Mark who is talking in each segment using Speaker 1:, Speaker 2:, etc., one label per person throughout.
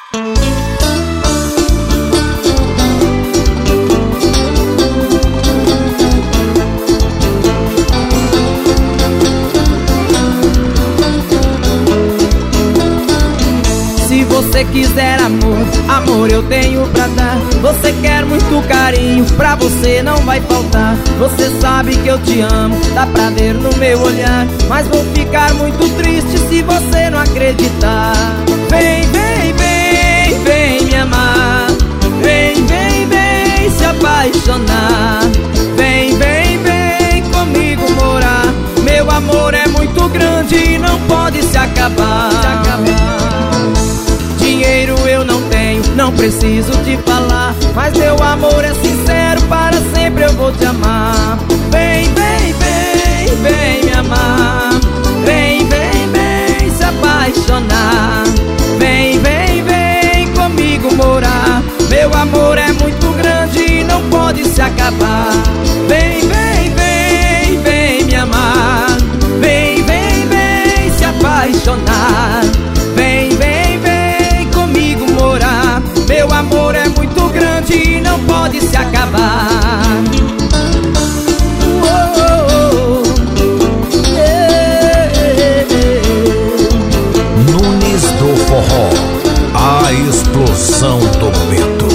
Speaker 1: Se você quiser amor, amor eu tenho pra dar. Você quer muito carinho, pra você não vai faltar. Você sabe que eu te amo, dá pra ver no meu olhar. Mas vou ficar muito triste se você não acreditar. Vem, vem, vem, vem me amar. Vem, vem, vem se apaixonar. Vem, vem, vem comigo morar. Meu amor é muito grande e não pode se acabar. Dinheiro eu não tenho, não preciso te falar. Mas meu amor é sincero, para sempre eu vou te amar. Vem, vem, vem, vem me amar. Vem, vem, vem se apaixonar. Vem, vem, vem comigo morar. Meu amor é muito grande e não pode se acabar. Vem, vem, vem, vem me amar. Vem, vem, vem se apaixonar. Vem, vem, vem comigo morar. Meu amor é muito grande e não pode se acabar.
Speaker 2: Nunes do Forró, a explosão do momento.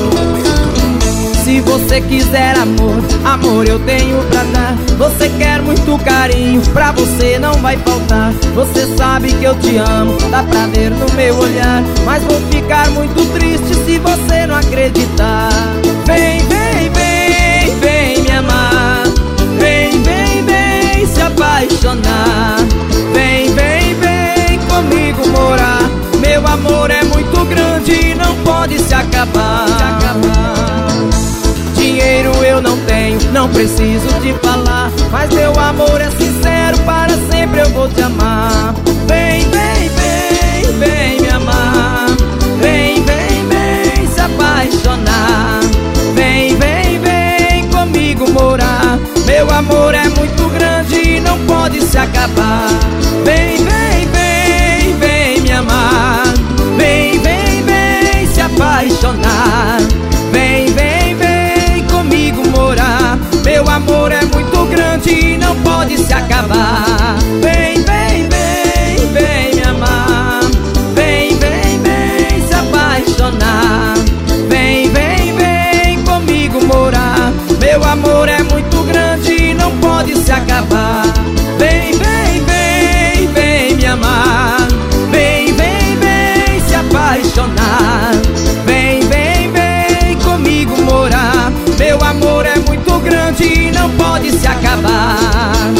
Speaker 1: Se você quiser amor, amor eu tenho pra dar. Você quer muito carinho, pra você não vai faltar. Você sabe que eu te amo, dá pra ver no meu olhar. Mas vou ficar muito triste se você não acreditar. Vem, vem, vem, vem me amar. Vem, vem, vem se apaixonar. Vem, vem, vem comigo morar. Meu amor é muito grande e não pode se acabar. Dinheiro eu não tenho, não preciso te falar. Mas meu amor é sincero, para sempre eu vou te amar. Vem, vem, vem, vem me amar. Vem, vem, vem se apaixonar. Vem, vem, vem comigo morar. Meu amor é muito grande e não pode se acabar. Vem, vem, vem, vem me amar. Vem, vem, vem se apaixonar. Vem, vem, vem comigo morar. Meu amor é muito grande e não pode se acabar. Vem, vem, vem, vem me amar. Vem, vem, vem se apaixonar. Vem, vem, vem comigo morar. Meu amor é muito grande e não pode se acabar. Vem, vem, vem, vem me amar. Vem, vem, vem se apaixonar. Vem, vem, vem comigo morar. Meu amor é muito grande e não pode se acabar.